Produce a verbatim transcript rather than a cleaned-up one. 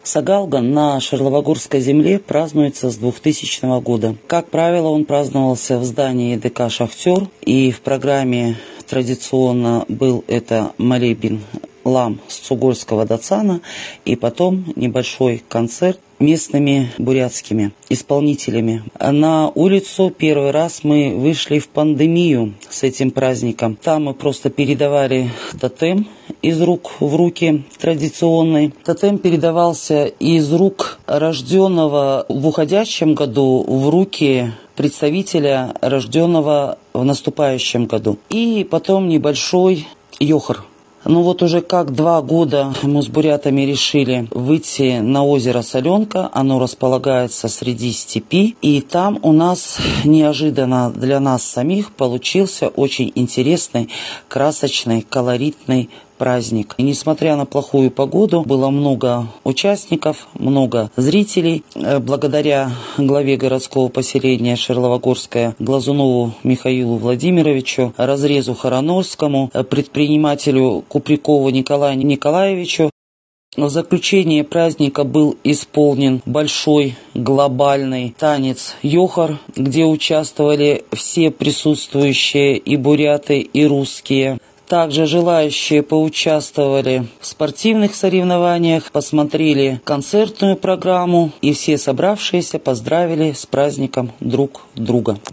Сагалган на Шарловогорской земле празднуется с двухтысячного года. Как правило, он праздновался в здании ДК «Шахтер», и в программе традиционно был это молебен лам с Цугольского Дацана, и потом небольшой концерт местными бурятскими исполнителями. На улицу первый раз мы вышли в пандемию с этим праздником. Там мы просто передавали тотем из рук в руки традиционный. Тотем передавался из рук рожденного в уходящем году в руки представителя, рожденного в наступающем году. И потом небольшой йохор. Ну вот уже как два года мы с бурятами решили выйти на озеро Соленка. Оно располагается среди степи. И там у нас неожиданно для нас самих получился очень интересный, красочный, колоритный праздник. И несмотря на плохую погоду, было много участников, много зрителей. Благодаря главе городского поселения Шарловогорское Глазунову Михаилу Владимировичу, разрезу Харанольскому, предпринимателю Куприкову Николаю Николаевичу, в заключение праздника был исполнен большой глобальный танец йохор, где участвовали все присутствующие и буряты, и русские. Также желающие поучаствовали в спортивных соревнованиях, посмотрели концертную программу, и все собравшиеся поздравили с праздником друг друга.